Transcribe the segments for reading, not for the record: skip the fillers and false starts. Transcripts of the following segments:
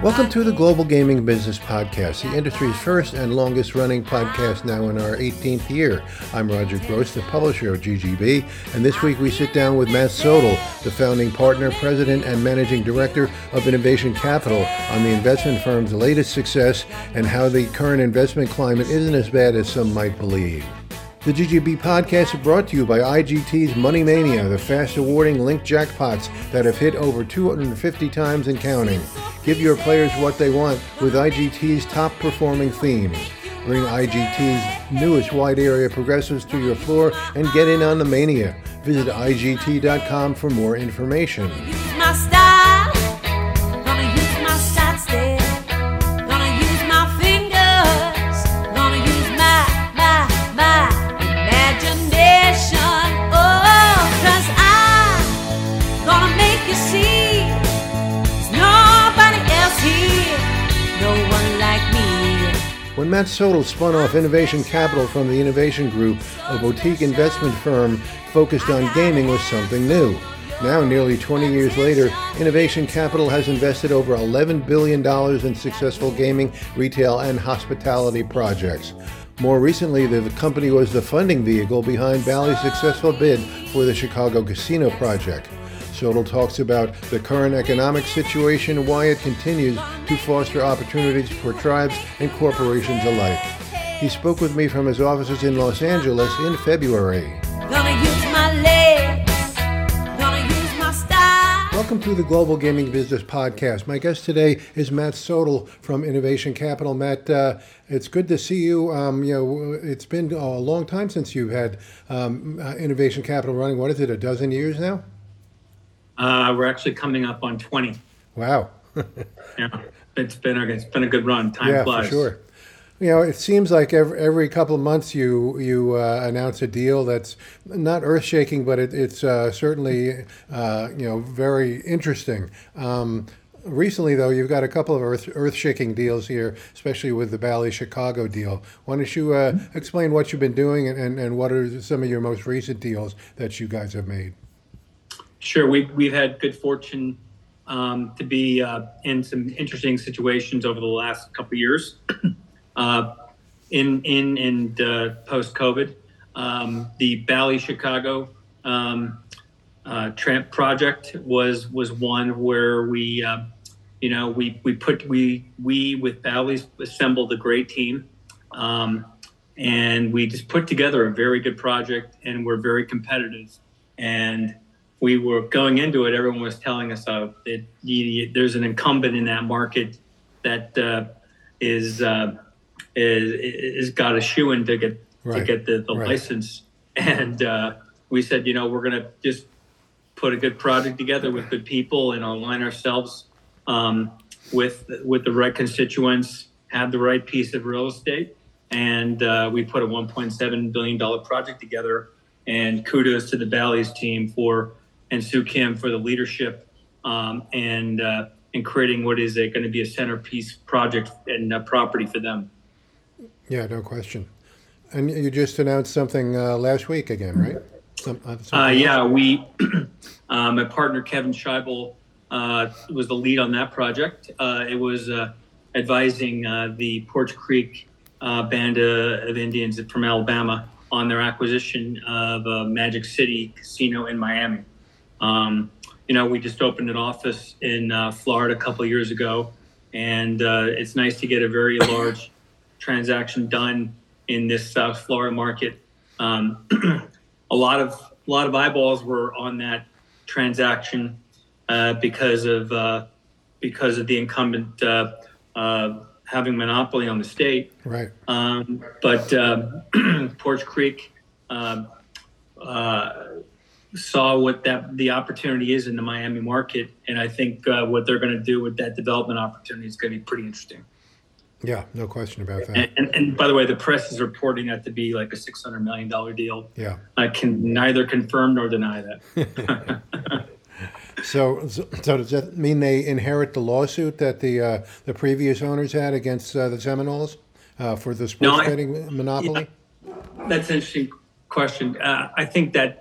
Welcome to the Global Gaming Business Podcast, the industry's first and longest running podcast, now in our 18th year. I'm Roger Gross, the publisher of GGB, and this week we sit down with Matt Sodal, the founding partner, president, and managing director of Innovation Capital, on the investment firm's latest success and how the current investment climate isn't as bad as some might believe. The GGB podcast is brought to you by IGT's Money Mania, the fast-awarding linked jackpots that have hit over 250 times and counting. Give your players what they want with IGT's top-performing themes. Bring IGT's newest wide-area progressives to your floor and get in on the mania. Visit IGT.com for more information. When Matt Sodal spun off Innovation Capital from the Innovation Group, a boutique investment firm focused on gaming was something new. Now, nearly 20 years later, Innovation Capital has invested over $11 billion in successful gaming, retail, and hospitality projects. More recently, the company was the funding vehicle behind Bally's successful bid for the Chicago Casino project. Sodal talks about the current economic situation and why it continues to foster opportunities for tribes and corporations alike. He spoke with me from his offices in Los Angeles in February. Welcome to the Global Gaming Business Podcast. My guest today is Matt Sodal from Innovation Capital. Matt, it's good to see you. It's been a long time since you've had Innovation Capital running. What is it, a dozen years now? We're actually coming up on 20. Wow. Yeah, it's been a good run. Time flies. For sure. You know, it seems like every couple of months you announce a deal that's not earth-shaking, but it's certainly very interesting. Recently, though, you've got a couple of earth-shaking deals here, especially with the Bally's Chicago deal. Why don't you explain what you've been doing and what are some of your most recent deals that you guys have made? Sure, we've had good fortune to be in some interesting situations over the last couple of years. In post-COVID, the Bally's Chicago tramp project was one where we with Bally's assembled a great team, and we just put together a very good project, and we're very competitive. And we were going into it, everyone was telling us there's an incumbent in that market that is got a shoe-in to get the license. And we said, we're going to just put a good project together with good people and align ourselves with the right constituents, have the right piece of real estate. And we put a $1.7 billion project together. And kudos to the Bally's team and Sue Kim for the leadership and creating what is going to be a centerpiece project and property for them. Yeah, no question. And you just announced something last week again, right? My partner Kevin Scheibel was the lead on that project. It was advising the Porch Creek band of Indians from Alabama on their acquisition of Magic City Casino in Miami. We just opened an office in Florida a couple of years ago, and it's nice to get a very large transaction done in this South Florida market. A lot of eyeballs were on that transaction because of the incumbent having monopoly on the state. Right. But Porch Creek saw what the opportunity is in the Miami market, and I think what they're going to do with that development opportunity is going to be pretty interesting. Yeah, no question about that. And by the way, the press is reporting that to be like a $600 million deal. Yeah, I can neither confirm nor deny that. So does that mean they inherit the lawsuit that the previous owners had against the Seminoles for the sports betting monopoly? Yeah, that's an interesting question. I think that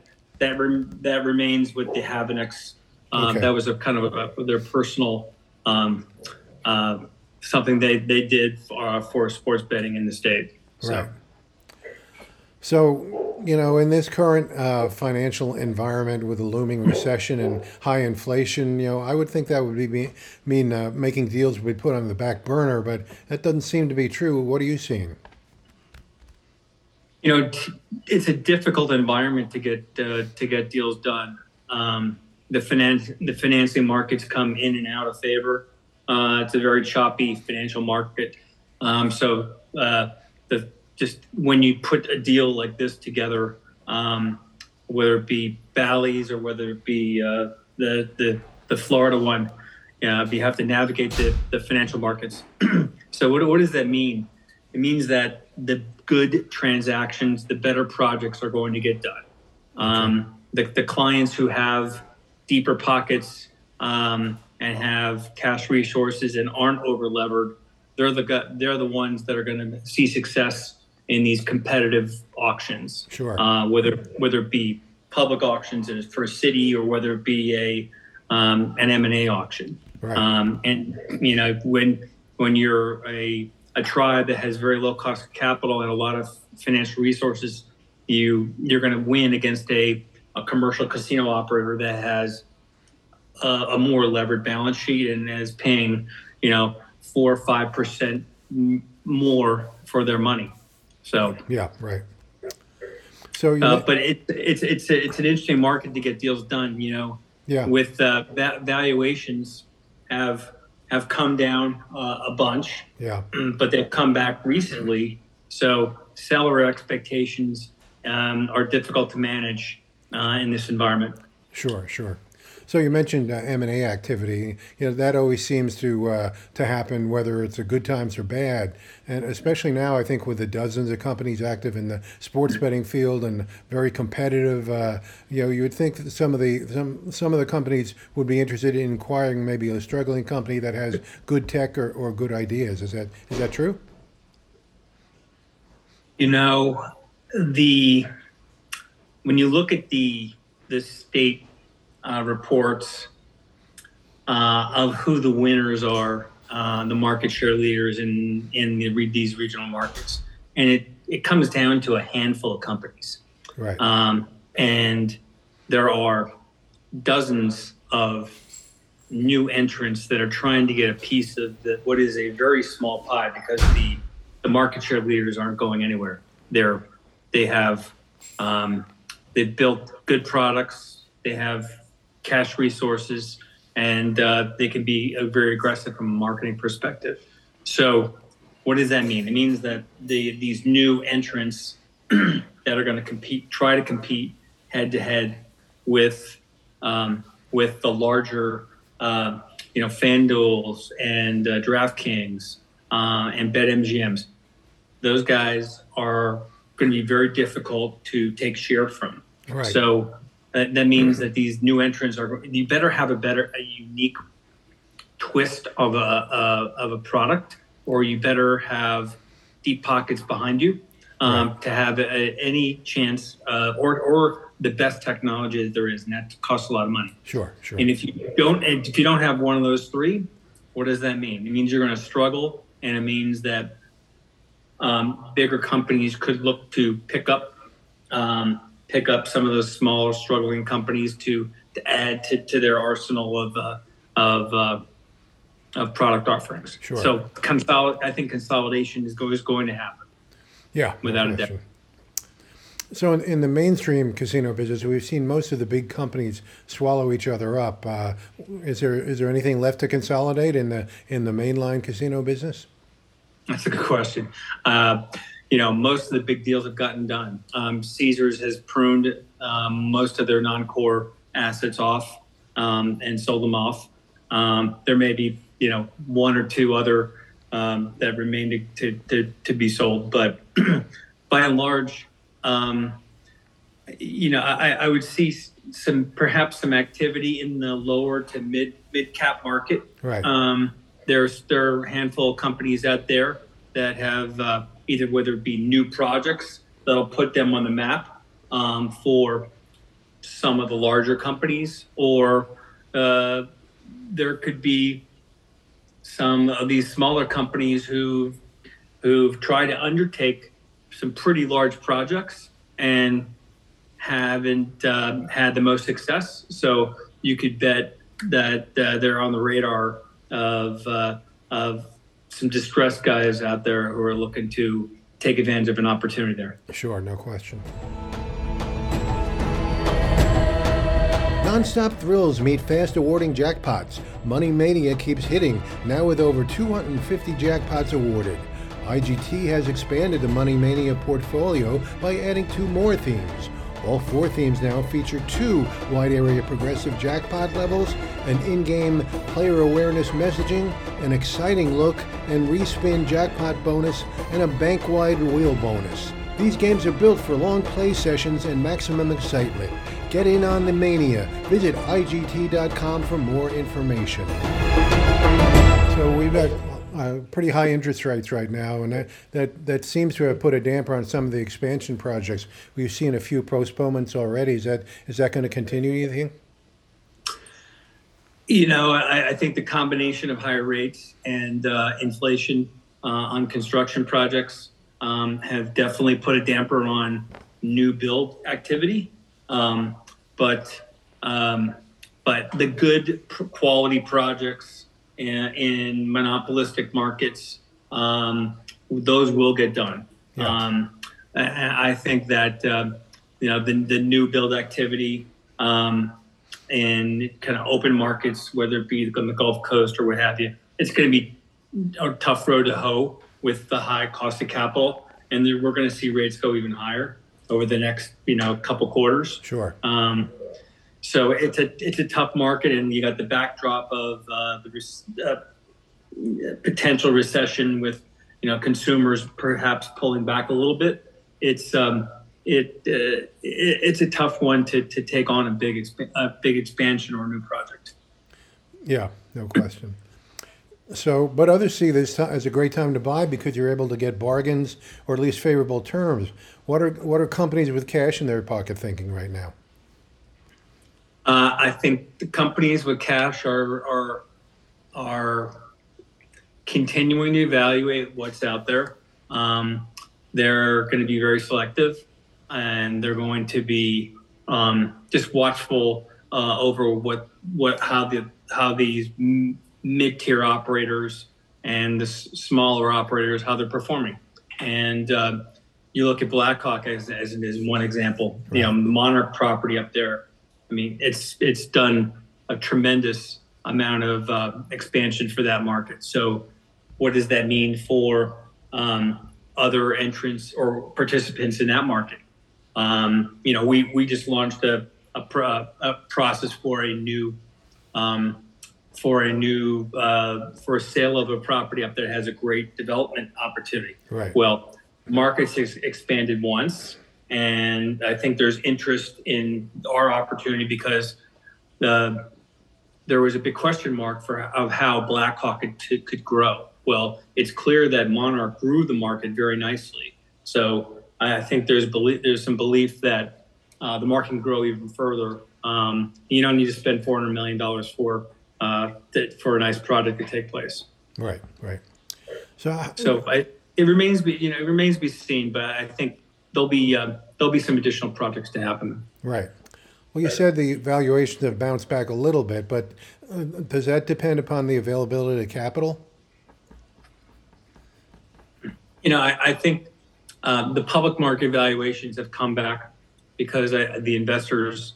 remains with the Habenicks. Okay. That was a kind of their personal something they did for sports betting in the state. So. Right. So, in this current financial environment with a looming recession and high inflation, I would think that would mean making deals would be put on the back burner, but that doesn't seem to be true. What are you seeing? It's a difficult environment to get deals done. The financing markets come in and out of favor. It's a very choppy financial market. Just when you put a deal like this together, whether it be Bally's or whether it be the Florida one, you have to navigate the financial markets. So what does that mean? It means that the good transactions, the better projects are going to get done. The clients who have deeper pockets and have cash resources and aren't over levered, they're the ones that are going to see success in these competitive auctions. Sure. Whether it be public auctions for a city or whether it be an M&A auction. Right. And when you're a tribe that has very low cost of capital and a lot of financial resources, you're going to win against a commercial casino operator that has a more levered balance sheet and is paying 4 or 5% more for their money. So yeah, right. So but it's an interesting market to get deals done. Yeah. With valuations have come down a bunch. Yeah. But they've come back recently. So seller expectations are difficult to manage in this environment. Sure. So you mentioned M&A activity. That always seems to happen, whether it's a good times or bad, and especially now, I think with the dozens of companies active in the sports betting field and very competitive. You would think that some of the companies would be interested in acquiring maybe a struggling company that has good tech or good ideas. Is that true? When you look at the state reports of who the winners are, the market share leaders in these regional markets, and it comes down to a handful of companies. Right. And there are dozens of new entrants that are trying to get a piece of what is a very small pie, because the market share leaders aren't going anywhere. They've built good products. They have cash resources, and they can be very aggressive from a marketing perspective. So what does that mean? It means that these new entrants that are going to try to compete head to head with the larger FanDuels and DraftKings and BetMGMs. Those guys are going to be very difficult to take share from. Right. So that means that these new entrants you better have a unique twist of a product, or you better have deep pockets behind you to have any chance, or the best technology that there is, and that costs a lot of money. Sure. And if you don't have one of those three, what does that mean? It means you're going to struggle, and it means that bigger companies could look to pick up some of those smaller struggling companies to add to their arsenal of product offerings. Sure. So I think consolidation is going to happen. Yeah, without a doubt. So in the mainstream casino business, we've seen most of the big companies swallow each other up. Is there anything left to consolidate in the mainline casino business? That's a good question. Most of the big deals have gotten done. Caesars has pruned most of their non-core assets off and sold them off. There may be one or two other that remain to be sold, but by and large, I would see perhaps some activity in the lower to mid cap market. Right. There are a handful of companies out there that have either, whether it be new projects that'll put them on the map for some of the larger companies, or there could be some of these smaller companies who've tried to undertake some pretty large projects and haven't had the most success. So you could bet that they're on the radar of some distressed guys out there who are looking to take advantage of an opportunity there. Sure, no question. Non-stop thrills meet fast awarding jackpots. Money Mania keeps hitting, now with over 250 jackpots awarded. IGT has expanded the Money Mania portfolio by adding 2 more themes. All 4 themes now feature 2 wide area progressive jackpot levels, an in-game player awareness messaging, an exciting look and respin jackpot bonus, and a bank-wide wheel bonus. These games are built for long play sessions and maximum excitement. Get in on the mania. Visit IGT.com for more information. So we've got pretty high interest rates right now, and that seems to have put a damper on some of the expansion projects. We've seen a few postponements already. Is that going to continue, you think? I think the combination of higher rates and inflation on construction projects have definitely put a damper on new build activity. But the good quality projects in monopolistic markets, those will get done. Yeah. I think that the new build activity in kind of open markets, whether it be on the Gulf Coast or what have you, it's going to be a tough road to hoe with the high cost of capital, and we're going to see rates go even higher over the next couple quarters. Sure. So it's a tough market, and you got the backdrop of the potential recession with consumers perhaps pulling back a little bit. It's a tough one to take on a big expansion or a new project. Yeah, no question. So, but others see this as a great time to buy because you're able to get bargains or at least favorable terms. What are companies with cash in their pocket thinking right now? I think the companies with cash are continuing to evaluate what's out there. They're going to be very selective, and they're going to be just watchful over how these mid-tier operators and the smaller operators, how they're performing. And you look at Blackhawk as one example. Right. Monarch property up there. I mean, it's done a tremendous amount of expansion for that market. So what does that mean for other entrants or participants in that market? We just launched a process for a sale of a property up there that has a great development opportunity. Right. Well, markets expanded once, and I think there's interest in our opportunity because there was a big question mark of how Blackhawk could grow. Well, it's clear that Monarch grew the market very nicely. So I think there's some belief that the market can grow even further. You don't need to spend $400 million for a nice project to take place. Right. So it remains to be seen, but I think there'll be some additional projects to happen. Right. Well, you said the valuations have bounced back a little bit, but does that depend upon the availability of capital? I think the public market valuations have come back because the investors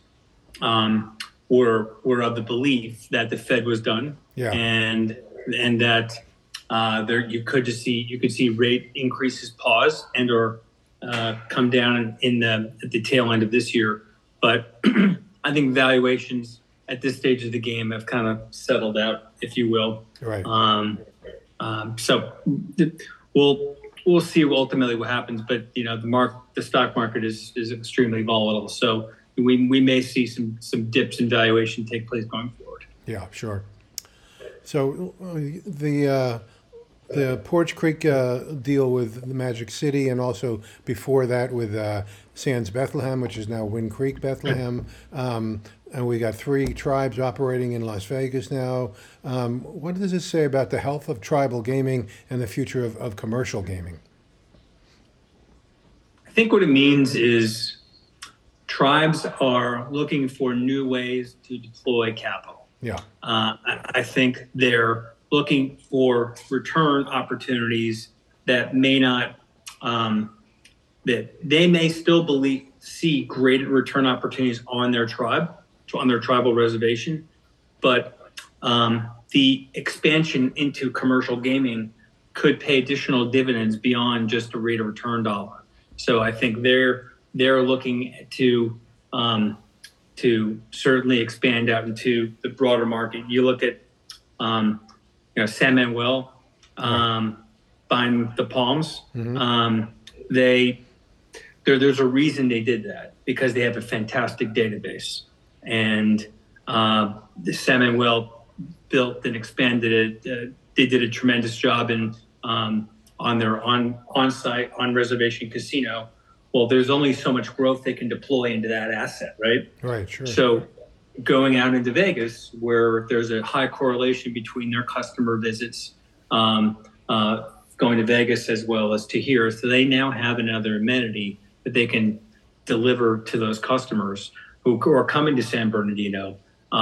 were of the belief that the Fed was done, yeah, and that you could see rate increases pause and or come down at the tail end of this year. But I think valuations at this stage of the game have kind of settled out, if you will. Right. So we'll see ultimately what happens. But the stock market is extremely volatile. So we may see some dips in valuation take place going forward. Yeah, sure. So the Porch Creek deal with the Magic City, and also before that with Sands Bethlehem, which is now Wind Creek Bethlehem. And we got 3 tribes operating in Las Vegas now. What does this say about the health of tribal gaming and the future of commercial gaming? I think what it means is tribes are looking for new ways to deploy capital. Yeah. I think they're looking for return opportunities that may not, that they may still see great return opportunities on their tribe, on their tribal reservation, but the expansion into commercial gaming could pay additional dividends beyond just a rate of return dollar. So I think they're looking to certainly expand out into the broader market. You look at San Manuel buying the Palms. There's a reason they did that, because they have a fantastic database, and the San Manuel built and expanded it. They did a tremendous job in on their on-site, on-reservation casino. Well, there's only so much growth they can deploy into that asset, right? Right, sure. So going out into Vegas, where there's a high correlation between their customer visits, going to Vegas as well as to here, so they now have another amenity that they can deliver to those customers who are coming to San Bernardino.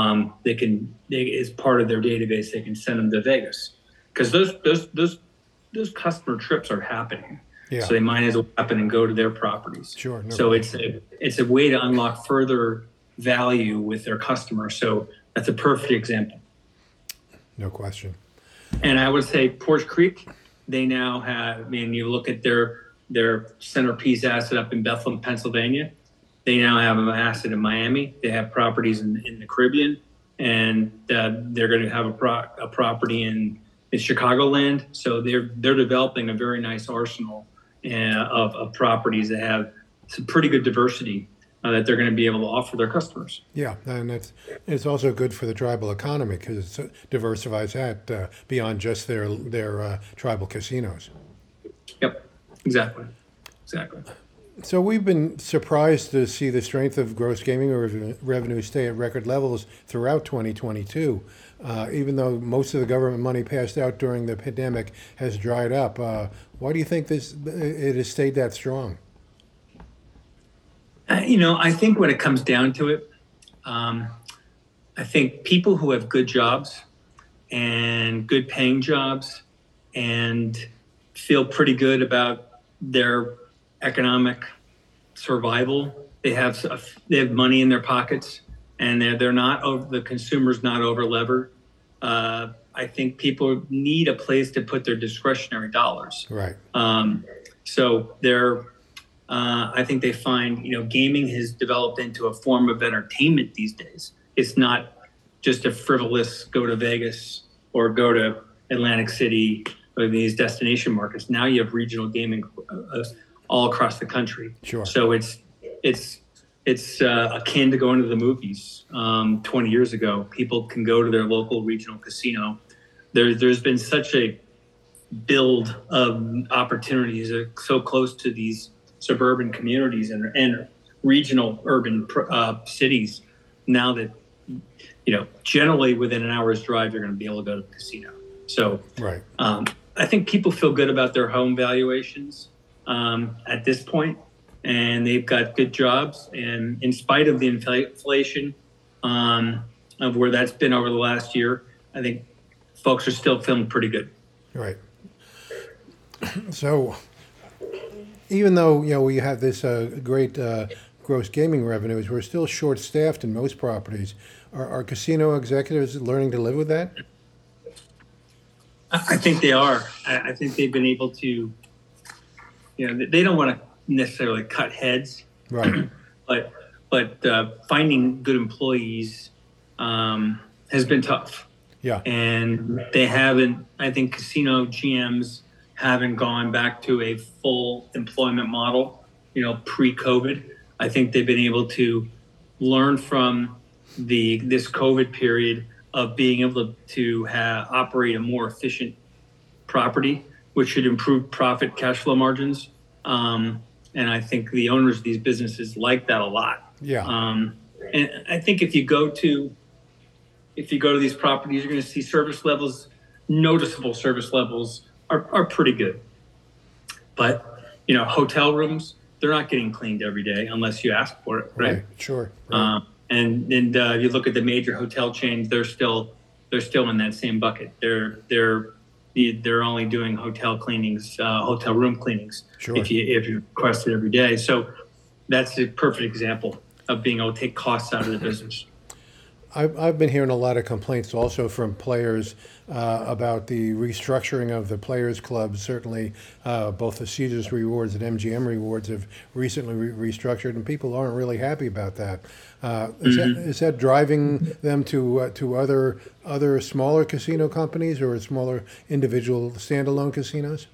As part of their database, they can send them to Vegas, because those customer trips are happening. Yeah. So they might as well happen and go to their properties. Sure. No so problem. it's a way to unlock further value with their customers. So that's a perfect example. No question. And I would say Porch Creek, they now have, you look at their centerpiece asset up in Bethlehem, Pennsylvania. They now have an asset in Miami. They have properties in the Caribbean, and they're going to have a property in Chicagoland. So they're developing a very nice arsenal of properties that have some pretty good diversity that they're going to be able to offer their customers. Yeah, and it's also good for the tribal economy, because it diversifies that beyond just their tribal casinos. Yep, exactly. So we've been surprised to see the strength of gross gaming revenue stay at record levels throughout 2022, even though most of the government money passed out during the pandemic has dried up. Why do you think it has stayed that strong? I think when it comes down to it, I think people who have good jobs and good paying jobs and feel pretty good about their economic survival, they have money in their pockets, and they're not the consumer's not over levered. I think people need a place to put their discretionary dollars. Right. So I think they find, gaming has developed into a form of entertainment these days. It's not just a frivolous go to Vegas or go to Atlantic City or these destination markets. Now you have regional gaming all across the country. Sure. So it's akin to going to the movies. 20 years ago, people can go to their local regional casino. There's been such a build of opportunities so close to these suburban communities and regional urban cities now that, generally within an hour's drive, you're going to be able to go to the casino. So right. I think people feel good about their home valuations at this point, and they've got good jobs. And in spite of the inflation of where that's been over the last year, I think folks are still feeling pretty good. Right. So even though, we have this great gross gaming revenues, we're still short-staffed in most properties. Are casino executives learning to live with that? I think they are. I think they've been able to, they don't want to necessarily cut heads, right? but finding good employees has been tough. Yeah. And they haven't, I think casino GMs haven't gone back to a full employment model, pre-COVID. I think they've been able to learn from this COVID period of being able to operate a more efficient property, which should improve profit cash flow margins. And and I think the owners of these businesses like that a lot. Yeah. And I think if you go to these properties, you're going to see service levels, noticeable service levels are pretty good. But, hotel rooms, they're not getting cleaned every day unless you ask for it, right? Sure. Right. And you look at the major hotel chains, they're still in that same bucket. They're only doing hotel cleanings, hotel room cleanings, Sure. if you request it every day. So that's a perfect example of being able to take costs out of the business. I've been hearing a lot of complaints also from players about the restructuring of the players' clubs. Certainly, both the Caesars Rewards and MGM Rewards have recently restructured, and people aren't really happy about that. Is that driving them to other smaller casino companies or smaller individual standalone casinos?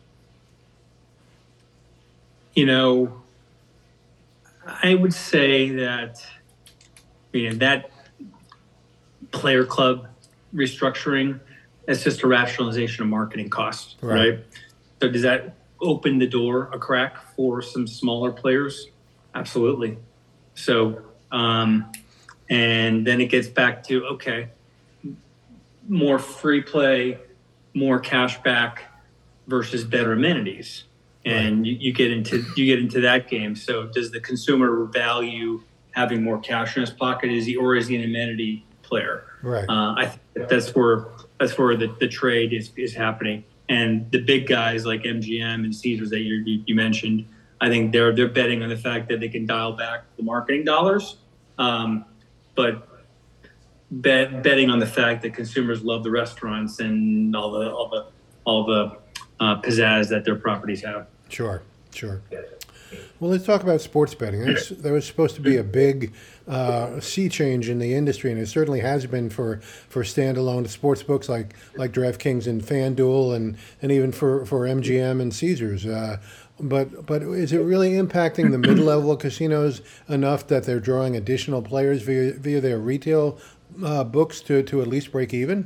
I would say that that player club restructuring, that's just a rationalization of marketing costs, right? So does that open the door a crack for some smaller players? Absolutely. So, and then it gets back to, okay, more free play, more cash back versus better amenities. And you get into that game. So does the consumer value having more cash in his pocket? Is he an amenity player? Right. I think that's where the trade is happening. And the big guys like MGM and Caesars that you mentioned, I think they're betting on the fact that they can dial back the marketing dollars, but betting on the fact that consumers love the restaurants and all the pizzazz that their properties have. Sure. Well, let's talk about sports betting. There was supposed to be a big sea change in the industry, and it certainly has been for standalone sports books like DraftKings and FanDuel, and even for MGM and Caesars. But is it really impacting the mid-level casinos enough that they're drawing additional players via their retail books to at least break even?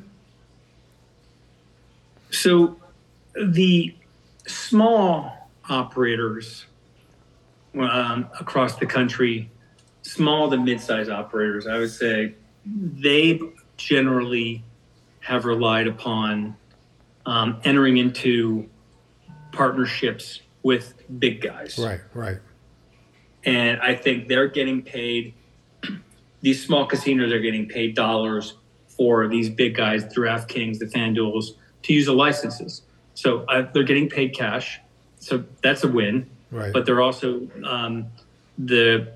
So the small operators across the country, small to mid-size operators, I would say they generally have relied upon entering into partnerships with big guys. Right. And I think they're getting paid, these small casinos are getting paid dollars for these big guys, DraftKings, the FanDuels, to use the licenses. So they're getting paid cash. So that's a win. Right. But they're also they're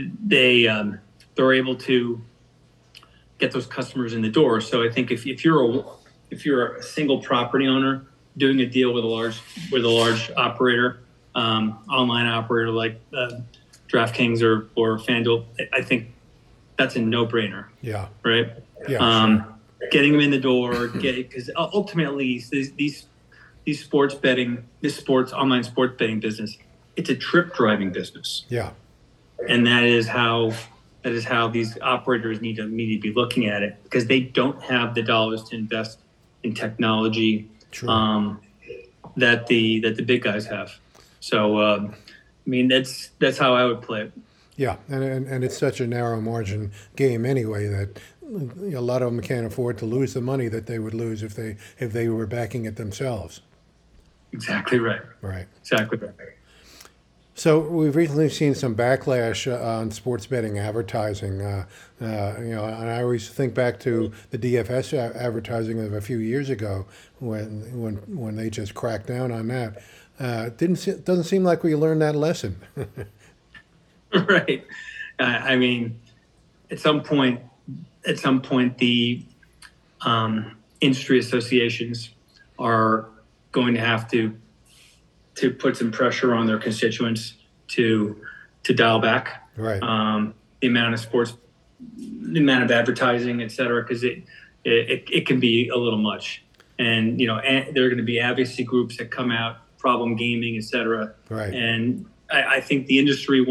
able to get those customers in the door. So I think if you're a single property owner doing a deal with a large operator, online operator like DraftKings or FanDuel, I think that's a no-brainer. Yeah. Right. Yeah. Getting them in the door, because ultimately these sports betting, online sports betting business, it's a trip driving business. Yeah. And that is how these operators need to be looking at it, because they don't have the dollars to invest in technology that the big guys have. So that's how I would play it. Yeah, and it's such a narrow margin game anyway that a lot of them can't afford to lose the money that they would lose if they were backing it themselves. Exactly right. Right. Exactly right. So we've recently seen some backlash on sports betting advertising. And I always think back to the DFS advertising of a few years ago when they just cracked down on that. Doesn't seem like we learned that lesson. Right. I mean, at some point, the industry associations are going to have to put some pressure on their constituents to dial back the amount of advertising, et cetera, because it can be a little much. And there are going to be advocacy groups that come out, problem gaming, et cetera. Right. And I think the industry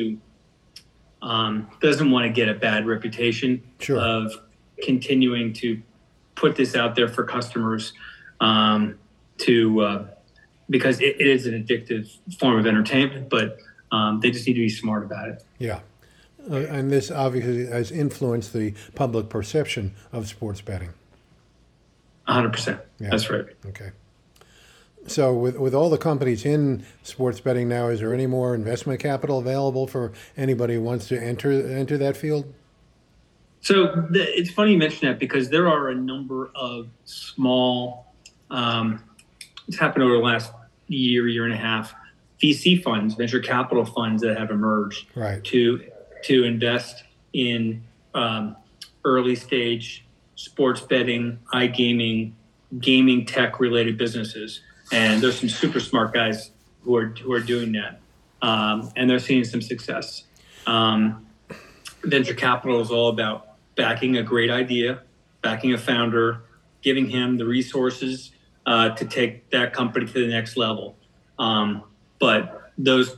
doesn't want to get a bad reputation of continuing to put this out there for customers because it is an addictive form of entertainment. But They just need to be smart about it. Yeah. And this obviously has influenced the public perception of sports betting. 100%. Yeah. That's right. Okay. So with all the companies in sports betting now, is there any more investment capital available for anybody who wants to enter that field? So it's funny you mention that, because there are a number of small, it's happened over the last year and a half, VC funds, venture capital funds that have emerged Right. to invest in early stage sports betting, iGaming, gaming tech related businesses. And there's some super smart guys who are doing that, and they're seeing some success. Venture capital is all about backing a great idea, backing a founder, giving him the resources to take that company to the next level. But those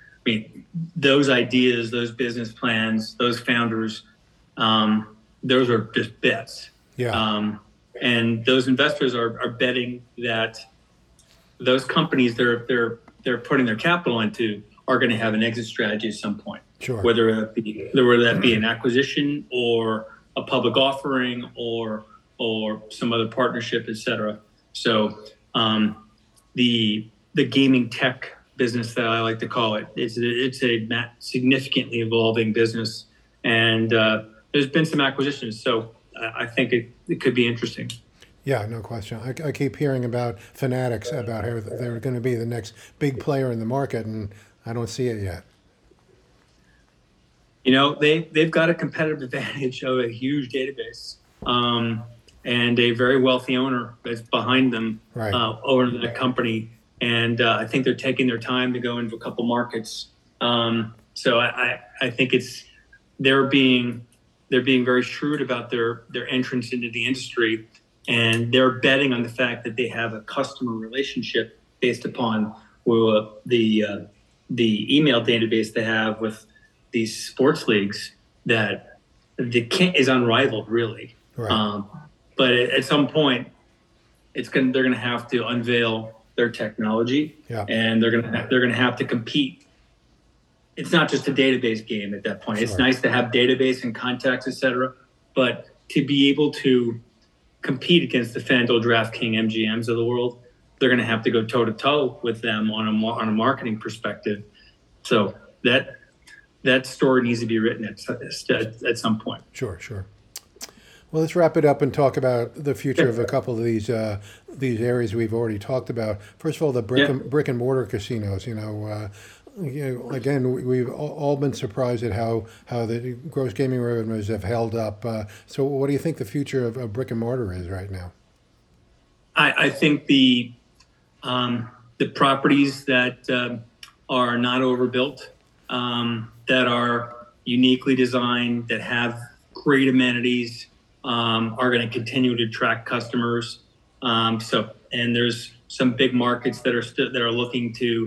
ideas, those business plans, those founders, those are just bets. Yeah. And those investors are betting that those companies they're putting their capital into are going to have an exit strategy at some point. Sure. Whether that be an acquisition or a public offering or some other partnership, et cetera. So the gaming tech business, that I like to call it, it's a significantly evolving business, and there's been some acquisitions. So I think it could be interesting. Yeah, no question. I keep hearing about Fanatics, about how they're going to be the next big player in the market, and I don't see it yet. They've got a competitive advantage of a huge database, and a very wealthy owner that's behind them, Right. Over the company. And I think they're taking their time to go into a couple markets. So I think they're being very shrewd about their entrance into the industry. And they're betting on the fact that they have a customer relationship based upon the email database they have with these sports leagues that is unrivaled, really. Right. But at some point, they're going to have to unveil their technology, Yeah. and they're going to have to compete. It's not just a database game at that point. Sure. It's nice to have database and contacts, et cetera, but to be able to compete against the FanDuel, DraftKings, MGMs of the world, they're going to have to go toe to toe with them on a marketing perspective. So that story needs to be written at some point. Sure. Well, let's wrap it up and talk about the future of a couple of these areas we've already talked about. First of all, the brick and mortar casinos. Again, we've all been surprised at how the gross gaming revenues have held up. So what do you think the future of brick and mortar is right now? I think the properties that are not overbuilt, that are uniquely designed, that have great amenities, are going to continue to attract customers. And there's some big markets that are looking to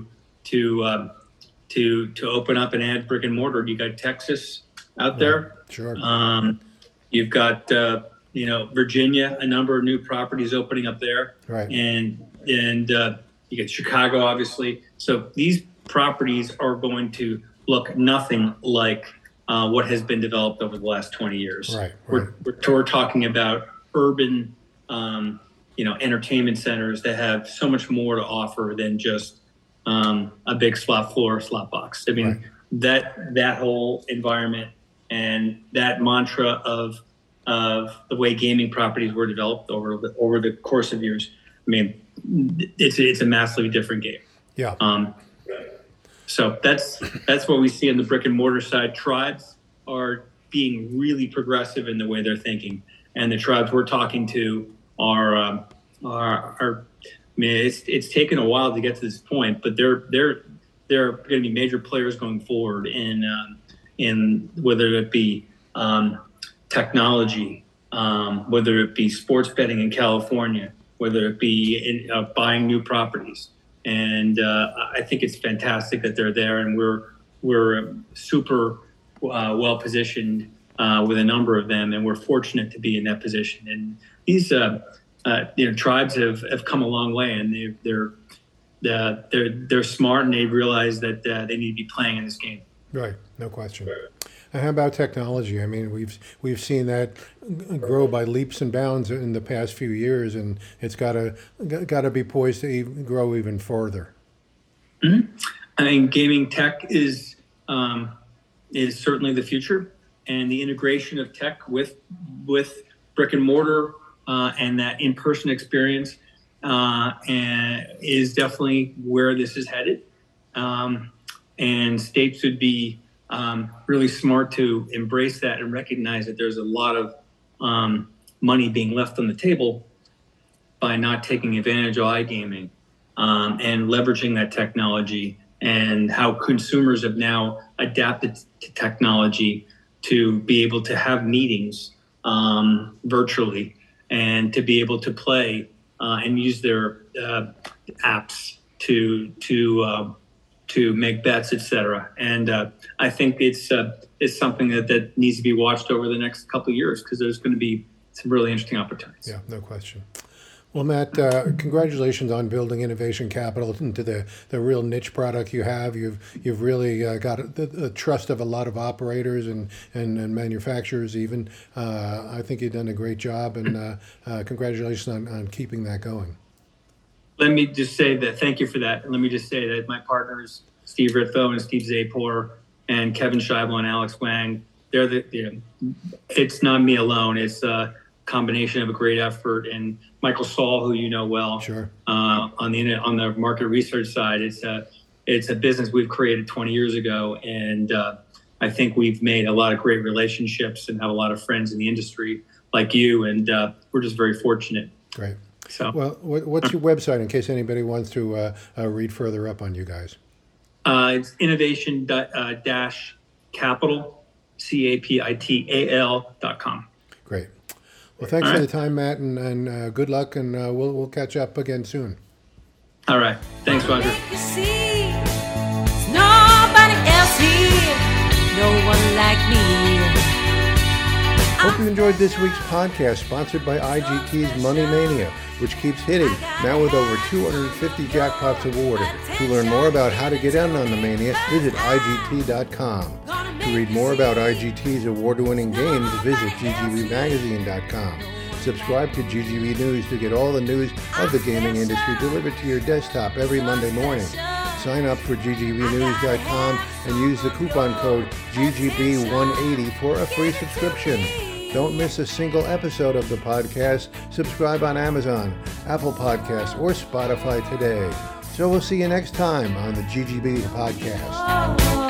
open up and add brick and mortar. You got Texas out there. Sure. You've got Virginia, a number of new properties opening up there. Right. And you get Chicago, obviously. So these properties are going to look nothing like what has been developed over the last 20 years. Right. We're talking about urban, entertainment centers that have so much more to offer than just a big slot floor, slot box. I mean, that whole environment and that mantra of the way gaming properties were developed over the course of years. I mean, it's a massively different game. Yeah. So that's what we see on the brick and mortar side. Tribes are being really progressive in the way they're thinking, and the tribes we're talking to are. I mean, it's taken a while to get to this point, but they're going to be major players going forward in whether it be technology, whether it be sports betting in California, whether it be in buying new properties. And I think it's fantastic that they're there, and we're super well positioned with a number of them, and we're fortunate to be in that position. And these tribes have come a long way, and they're smart and they realize that they need to be playing in this game. Right, no question. And how about technology? I mean, we've seen that grow by leaps and bounds in the past few years, and it's got to be poised to grow even further. Mm-hmm. I mean, gaming tech is certainly the future, and the integration of tech with brick and mortar and that in-person experience and is definitely where this is headed. And states would be really smart to embrace that and recognize that there's a lot of money being left on the table by not taking advantage of iGaming and leveraging that technology, and how consumers have now adapted to technology to be able to have meetings virtually and to be able to play and use their apps to make bets, etc. And I think it's something that needs to be watched over the next couple of years, because there's going to be some really interesting opportunities. Yeah, no question. Well, Matt, congratulations on building Innovation Capital into the real niche product you have. You've really got the trust of a lot of operators and manufacturers even. I think you've done a great job, and congratulations on keeping that going. Let me just say that, thank you for that. And let me just say that my partners, Steve Ritho and Steve Zapor and Kevin Scheibel and Alex Wang, it's not me alone. It's a combination of a great effort. And Michael Saul, who you know well, sure. On the market research side, it's a business we've created 20 years ago. And I think we've made a lot of great relationships and have a lot of friends in the industry like you. And we're just very fortunate. Great. So, well, what's your website in case anybody wants to read further up on you guys? It's innovation-capital, capital.com. Great. Well, thanks for the time, Matt, and good luck, and we'll catch up again soon. All right. Thanks, Roger. Nobody else here, no one like me. Hope you enjoyed this week's podcast, sponsored by IGT's Money Mania, which keeps hitting, now with over 250 jackpots awarded. To learn more about how to get in on the mania, visit IGT.com. To read more about IGT's award-winning games, visit GGBmagazine.com. Subscribe to GGB News to get all the news of the gaming industry delivered to your desktop every Monday morning. Sign up for GGBnews.com and use the coupon code GGB180 for a free subscription. Don't miss a single episode of the podcast. Subscribe on Amazon, Apple Podcasts, or Spotify today. So we'll see you next time on the GGB Podcast.